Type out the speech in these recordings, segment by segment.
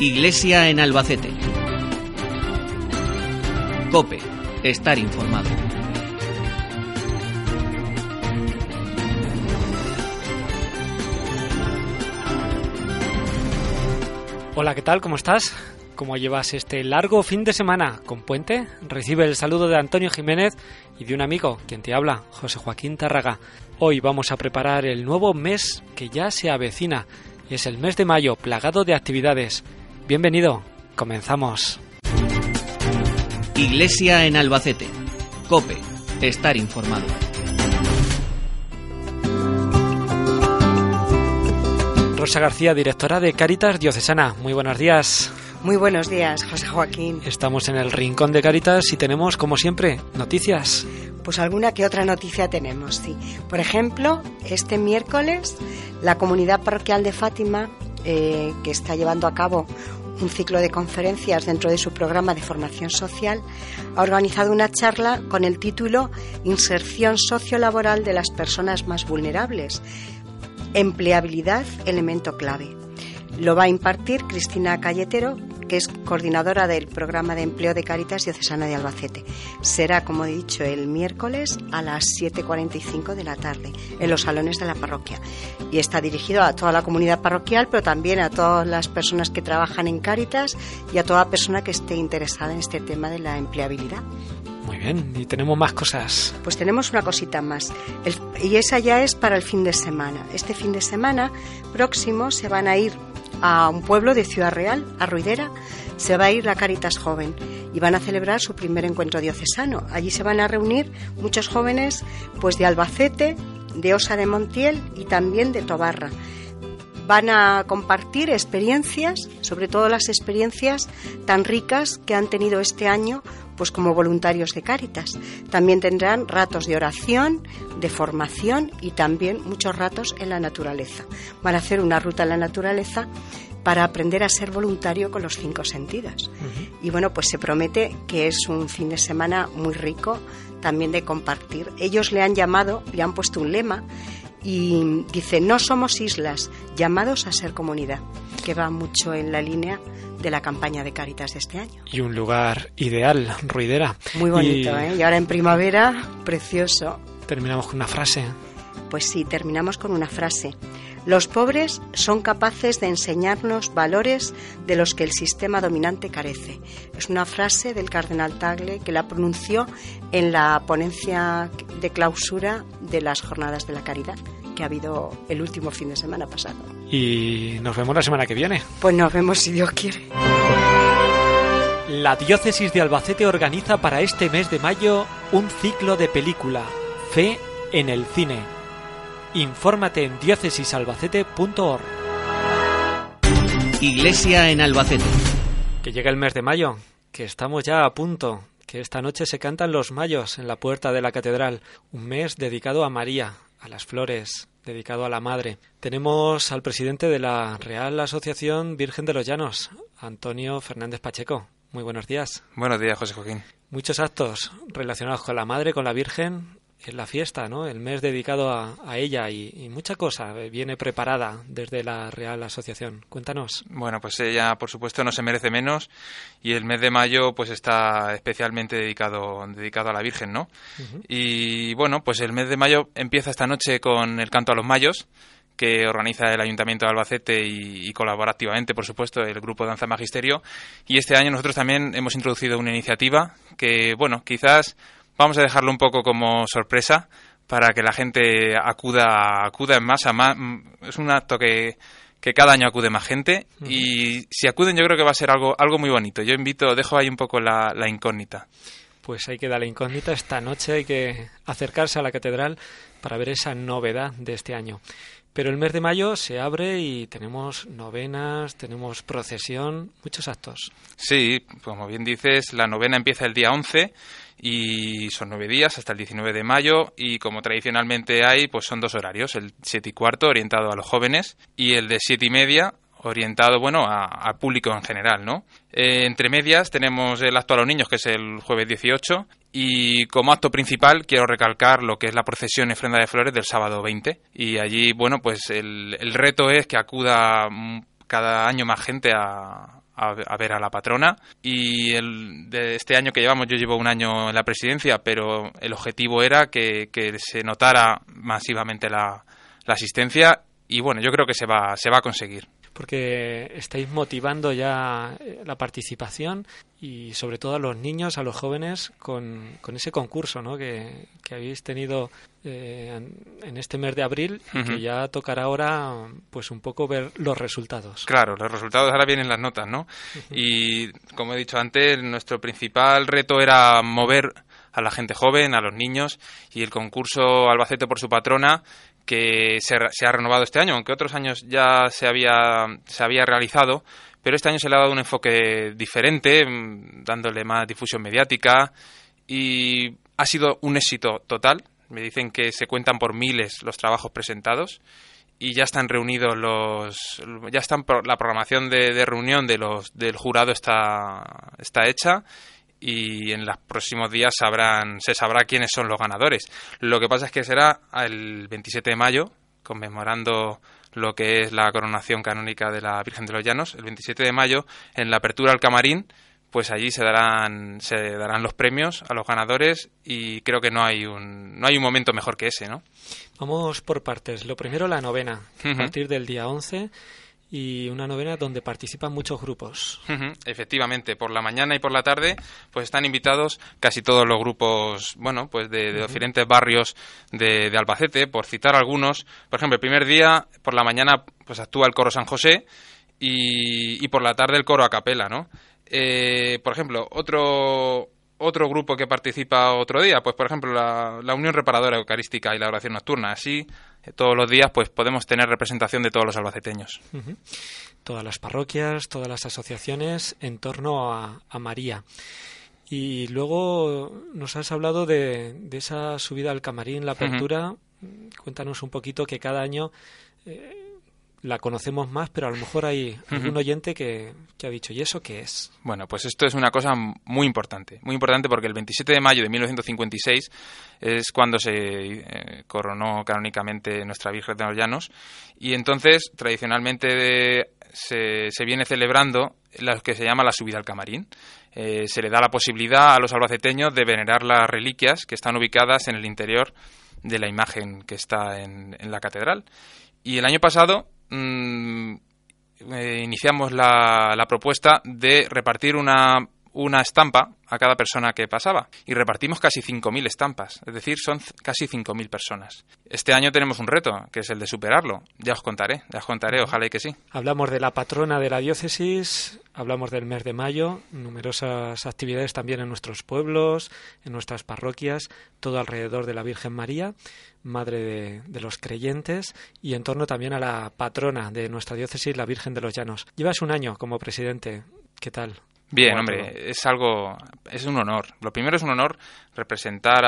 Iglesia en Albacete. COPE. Estar informado. Hola, ¿qué tal? ¿Cómo estás? ¿Cómo llevas este largo fin de semana con puente? Recibe el saludo de Antonio Jiménez y de un amigo, quien te habla, José Joaquín Tárraga. Hoy vamos a preparar el nuevo mes que ya se avecina. Es el mes de mayo, plagado de actividades. Bienvenido, comenzamos. Iglesia en Albacete. COPE. Estar informado. Rosa García, directora de Cáritas Diocesana. Muy buenos días. Muy buenos días, José Joaquín. Estamos en el rincón de Cáritas y tenemos, como siempre, noticias. Pues alguna que otra noticia tenemos, sí. Por ejemplo, este miércoles, la Comunidad Parroquial de Fátima, que está llevando a cabo un ciclo de conferencias dentro de su programa de formación social, ha organizado una charla con el título Inserción sociolaboral de las personas más vulnerables. Empleabilidad, elemento clave. Lo va a impartir Cristina Calletero, que es coordinadora del programa de empleo de Cáritas Diocesana de Albacete. Será, como he dicho, el miércoles a las 7:45 de la tarde en los salones de la parroquia. Y está dirigido a toda la comunidad parroquial, pero también a todas las personas que trabajan en Cáritas y a toda persona que esté interesada en este tema de la empleabilidad. Muy bien, y tenemos más cosas. Pues tenemos una cosita más, y esa ya es para el fin de semana. Este fin de semana próximo se van a ir a un pueblo de Ciudad Real, a Ruidera. Se va a ir la Cáritas Joven y van a celebrar su primer encuentro diocesano. Allí se van a reunir muchos jóvenes, pues de Albacete, de Osa de Montiel y también de Tobarra. Van a compartir experiencias, sobre todo las experiencias tan ricas que han tenido este año, pues como voluntarios de Cáritas. También tendrán ratos de oración, de formación y también muchos ratos en la naturaleza. Van a hacer una ruta en la naturaleza para aprender a ser voluntario con los 5 sentidos. Y bueno, pues se promete que es un fin de semana muy rico también de compartir. Ellos le han puesto un lema y dice: no somos islas, llamados a ser comunidad, que va mucho en la línea de la campaña de Cáritas de este año. Y un lugar ideal, Ruidera. Muy bonito, ¿eh? Y ahora en primavera, precioso. Terminamos con una frase. Pues sí, terminamos con una frase. Los pobres son capaces de enseñarnos valores de los que el sistema dominante carece. Es una frase del cardenal Tagle que la pronunció en la ponencia de clausura de las Jornadas de la Caridad, que ha habido el último fin de semana pasado. Y nos vemos la semana que viene. Pues nos vemos si Dios quiere. La Diócesis de Albacete organiza para este mes de mayo un ciclo de película, Fe en el Cine. Infórmate en diócesisalbacete.org. Iglesia en Albacete. Que llega el mes de mayo, que estamos ya a punto, que esta noche se cantan los mayos en la puerta de la catedral. Un mes dedicado a María, a las flores, dedicado a la Madre. Tenemos al presidente de la Real Asociación Virgen de los Llanos, Antonio Fernández Pacheco. Muy buenos días. Buenos días, José Joaquín. Muchos actos relacionados con la Madre, con la Virgen. Es la fiesta, ¿no? El mes dedicado a ella y mucha cosa viene preparada desde la Real Asociación. Cuéntanos. Bueno, pues ella, por supuesto, no se merece menos y el mes de mayo pues está especialmente dedicado a la Virgen, ¿no? Uh-huh. Y bueno, pues el mes de mayo empieza esta noche con el Canto a los Mayos, que organiza el Ayuntamiento de Albacete y colabora activamente, por supuesto, el Grupo Danza Magisterio. Y este año nosotros también hemos introducido una iniciativa que, bueno, quizás vamos a dejarlo un poco como sorpresa para que la gente acuda en masa. Es un acto que cada año acude más gente y si acuden yo creo que va a ser algo muy bonito. Yo dejo ahí un poco la incógnita. Pues hay que dar la incógnita. Esta noche hay que acercarse a la catedral para ver esa novedad de este año. Pero el mes de mayo se abre y tenemos novenas, tenemos procesión, muchos actos. Sí, como bien dices, la novena empieza el día 11 y son 9 días hasta el 19 de mayo y como tradicionalmente hay, pues son 2 horarios, el 7:15 orientado a los jóvenes y el de 7:30 orientado, al público en general, ¿no? Entre medias tenemos el acto a los niños, que es el jueves 18, y como acto principal quiero recalcar lo que es la procesión y ofrenda de flores del sábado 20. Y allí, el reto es que acuda cada año más gente a a ver a la patrona. Y de este año que llevamos, yo llevo un año en la presidencia, pero el objetivo era que se notara masivamente la asistencia, y bueno, yo creo que se va a conseguir. Porque estáis motivando ya la participación y sobre todo a los niños, a los jóvenes, con ese concurso, ¿no?, que habéis tenido en este mes de abril, y que ya tocará ahora pues un poco ver los resultados. Claro, los resultados ahora vienen las notas, ¿no? Y como he dicho antes, nuestro principal reto era mover a la gente joven, a los niños, y el concurso Albacete por su patrona, que se ha renovado este año, aunque otros años ya se había realizado, pero este año se le ha dado un enfoque diferente, dándole más difusión mediática, y ha sido un éxito total. Me dicen que se cuentan por miles los trabajos presentados, y ya están reunidos la programación de reunión del jurado está hecha, y en los próximos días se sabrá quiénes son los ganadores. Lo que pasa es que será el 27 de mayo, conmemorando lo que es la coronación canónica de la Virgen de los Llanos. El 27 de mayo, en la apertura al camarín, pues allí se darán los premios a los ganadores, y creo que no hay un momento mejor que ese, ¿no? Vamos por partes. Lo primero, la novena, a partir del día 11, y una novena donde participan muchos grupos. Efectivamente, por la mañana y por la tarde pues están invitados casi todos los grupos, bueno, pues de diferentes barrios de Albacete, por citar algunos. Por ejemplo, el primer día, por la mañana, pues actúa el coro San José, y por la tarde el coro a capela, ¿no? Por ejemplo, otro grupo que participa otro día, pues por ejemplo la Unión Reparadora Eucarística y la Oración Nocturna. Así, todos los días pues podemos tener representación de todos los albaceteños. Todas las parroquias, todas las asociaciones en torno a María. Y luego nos has hablado de esa subida al camarín, la apertura. Cuéntanos un poquito, que cada año la conocemos más, pero a lo mejor hay algún oyente que ha dicho, ¿y eso qué es? Bueno, pues esto es una cosa muy importante porque el 27 de mayo de 1956 es cuando se coronó canónicamente nuestra Virgen de los Llanos, y entonces tradicionalmente se viene celebrando lo que se llama la subida al camarín. Se le da la posibilidad a los albaceteños de venerar las reliquias que están ubicadas en el interior de la imagen que está en la catedral. Y el año pasado iniciamos la propuesta de repartir una estampa a cada persona que pasaba, y repartimos casi 5.000 estampas, es decir, son casi 5.000 personas. Este año tenemos un reto, que es el de superarlo. Ya os contaré, ojalá y que sí. Hablamos de la patrona de la diócesis, hablamos del mes de mayo, numerosas actividades también en nuestros pueblos, en nuestras parroquias, todo alrededor de la Virgen María, Madre de los creyentes, y en torno también a la patrona de nuestra diócesis, la Virgen de los Llanos. Llevas un año como presidente, ¿qué tal? Bien, hombre, es un honor. Lo primero es un honor representar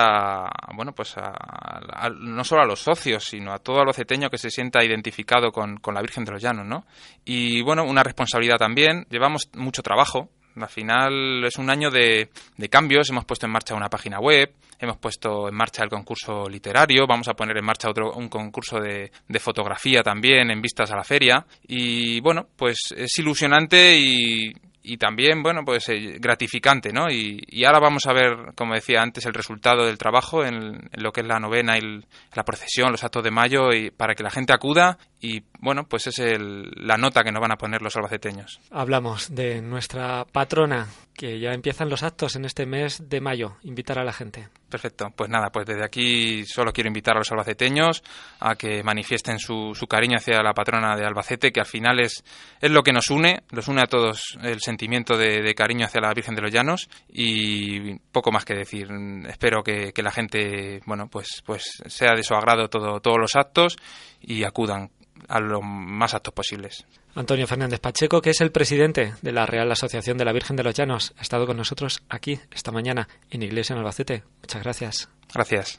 no solo a los socios, sino a todo albaceteño que se sienta identificado con la Virgen de los Llanos, ¿no? Y bueno, una responsabilidad también. Llevamos mucho trabajo. Al final es un año de cambios. Hemos puesto en marcha una página web, hemos puesto en marcha el concurso literario, vamos a poner en marcha un concurso de fotografía también en vistas a la feria. Y bueno, pues es ilusionante y también, bueno, pues gratificante, ¿no? Y ahora vamos a ver, como decía antes, el resultado del trabajo en lo que es la novena y la procesión, los actos de mayo, y para que la gente acuda, y bueno, pues es la nota que nos van a poner los albaceteños. Hablamos de nuestra patrona, que ya empiezan los actos en este mes de mayo, invitar a la gente. Perfecto, pues nada, pues desde aquí solo quiero invitar a los albaceteños a que manifiesten su cariño hacia la patrona de Albacete, que al final es lo que nos une a todos, el sentimiento de cariño hacia la Virgen de los Llanos, y poco más que decir. Espero que la gente, bueno, pues sea de su agrado todos los actos, y acudan a los más actos posibles. Antonio Fernández Pacheco, que es el presidente de la Real Asociación de la Virgen de los Llanos, ha estado con nosotros aquí esta mañana en Iglesia en Albacete. Muchas gracias. Gracias.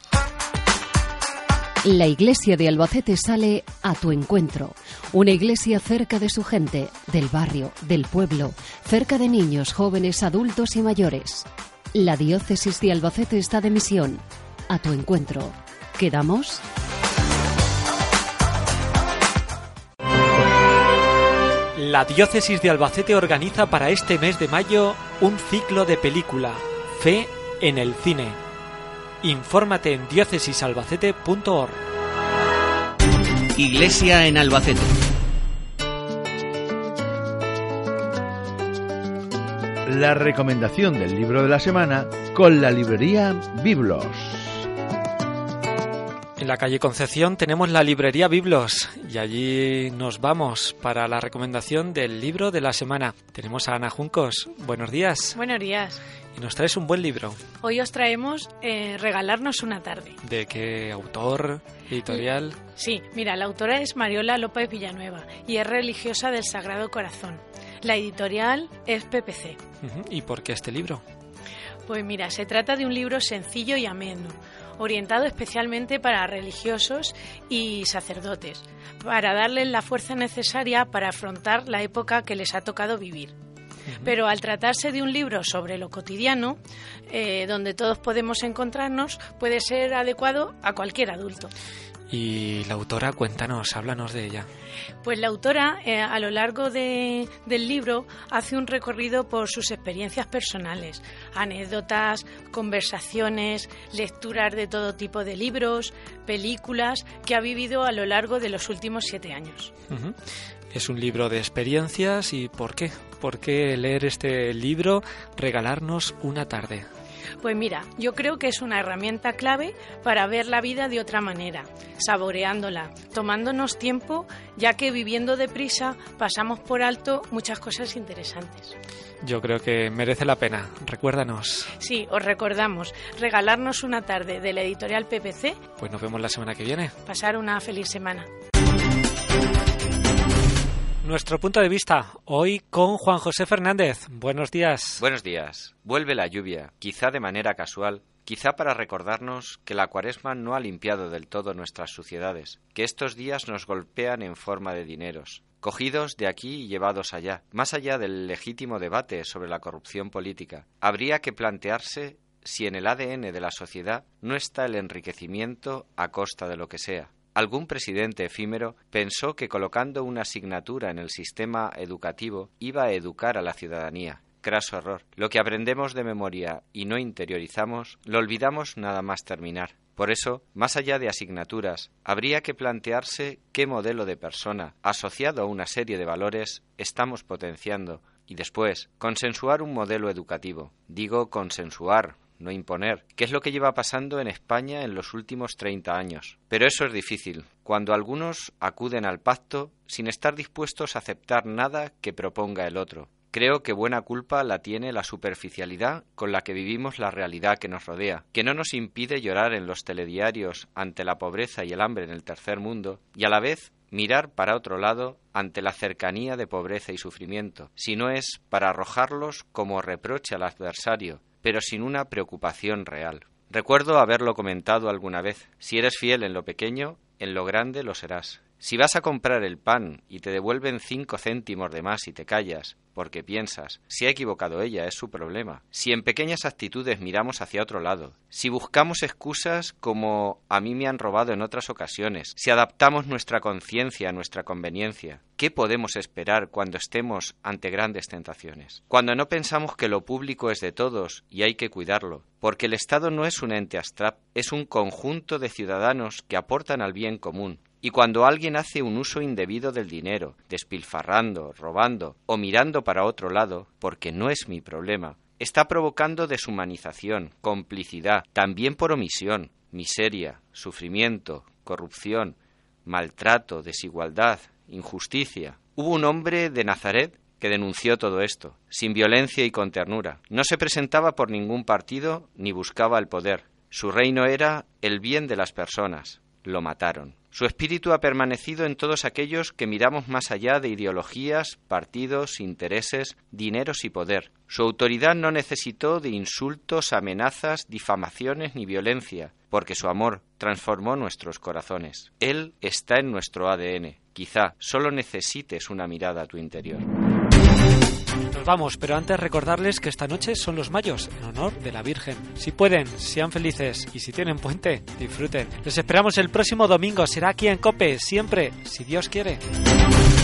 La Iglesia de Albacete sale a tu encuentro. Una iglesia cerca de su gente, del barrio, del pueblo, cerca de niños, jóvenes, adultos y mayores. La Diócesis de Albacete está de misión. A tu encuentro. ¿Quedamos? La Diócesis de Albacete organiza para este mes de mayo un ciclo de película, Fe en el Cine. Infórmate en diócesisalbacete.org. Iglesia en Albacete. La recomendación del libro de la semana con la librería Biblos. En la calle Concepción tenemos la librería Biblos y allí nos vamos para la recomendación del libro de la semana. Tenemos a Ana Juncos. Buenos días. Buenos días. Y nos traes un buen libro. Hoy os traemos Regalarnos una tarde. ¿De qué autor? ¿Editorial? Sí, mira, la autora es Mariola López Villanueva y es religiosa del Sagrado Corazón. La editorial es PPC. ¿Y por qué este libro? Pues mira, se trata de un libro sencillo y ameno, orientado especialmente para religiosos y sacerdotes, para darles la fuerza necesaria para afrontar la época que les ha tocado vivir. Pero al tratarse de un libro sobre lo cotidiano, donde todos podemos encontrarnos, puede ser adecuado a cualquier adulto. Y la autora, cuéntanos, háblanos de ella. Pues la autora, a lo largo del libro, hace un recorrido por sus experiencias personales, anécdotas, conversaciones, lecturas de todo tipo de libros, películas que ha vivido a lo largo de los últimos 7 años. Es un libro de experiencias. ¿Y por qué? ¿Por qué leer este libro, Regalarnos una tarde? Pues mira, yo creo que es una herramienta clave para ver la vida de otra manera, saboreándola, tomándonos tiempo, ya que viviendo deprisa pasamos por alto muchas cosas interesantes. Yo creo que merece la pena. Recuérdanos. Sí, os recordamos, Regalarnos una tarde de la editorial PPC. Pues nos vemos la semana que viene. Pasar una feliz semana. Nuestro punto de vista, hoy con Juan José Fernández. Buenos días. Buenos días. Vuelve la lluvia, quizá de manera casual, quizá para recordarnos que la Cuaresma no ha limpiado del todo nuestras suciedades, que estos días nos golpean en forma de dineros, cogidos de aquí y llevados allá. Más allá del legítimo debate sobre la corrupción política, habría que plantearse si en el ADN de la sociedad no está el enriquecimiento a costa de lo que sea. Algún presidente efímero pensó que colocando una asignatura en el sistema educativo iba a educar a la ciudadanía. Craso error. Lo que aprendemos de memoria y no interiorizamos, lo olvidamos nada más terminar. Por eso, más allá de asignaturas, habría que plantearse qué modelo de persona, asociado a una serie de valores, estamos potenciando y después, consensuar un modelo educativo. Digo consensuar, no imponer, que es lo que lleva pasando en España en los últimos 30 años. Pero eso es difícil, cuando algunos acuden al pacto sin estar dispuestos a aceptar nada que proponga el otro. Creo que buena culpa la tiene la superficialidad con la que vivimos la realidad que nos rodea, que no nos impide llorar en los telediarios ante la pobreza y el hambre en el tercer mundo, y a la vez mirar para otro lado ante la cercanía de pobreza y sufrimiento, si no es para arrojarlos como reproche al adversario, pero sin una preocupación real. Recuerdo haberlo comentado alguna vez. Si eres fiel en lo pequeño, en lo grande lo serás. Si vas a comprar el pan y te devuelven 5 céntimos de más y te callas, porque piensas, si ha equivocado ella, es su problema. Si en pequeñas actitudes miramos hacia otro lado, si buscamos excusas como a mí me han robado en otras ocasiones, si adaptamos nuestra conciencia a nuestra conveniencia, ¿qué podemos esperar cuando estemos ante grandes tentaciones? Cuando no pensamos que lo público es de todos y hay que cuidarlo, porque el Estado no es un ente abstracto, es un conjunto de ciudadanos que aportan al bien común. Y cuando alguien hace un uso indebido del dinero, despilfarrando, robando o mirando para otro lado, porque no es mi problema, está provocando deshumanización, complicidad, también por omisión, miseria, sufrimiento, corrupción, maltrato, desigualdad, injusticia. Hubo un hombre de Nazaret que denunció todo esto, sin violencia y con ternura. No se presentaba por ningún partido ni buscaba el poder. Su reino era el bien de las personas. Lo mataron. Su espíritu ha permanecido en todos aquellos que miramos más allá de ideologías, partidos, intereses, dineros y poder. Su autoridad no necesitó de insultos, amenazas, difamaciones ni violencia, porque su amor transformó nuestros corazones. Él está en nuestro ADN. Quizá solo necesites una mirada a tu interior. Nos vamos, pero antes recordarles que esta noche son los mayos, en honor de la Virgen. Si pueden, sean felices, y si tienen puente, disfruten. Les esperamos el próximo domingo, será aquí en COPE, siempre, si Dios quiere.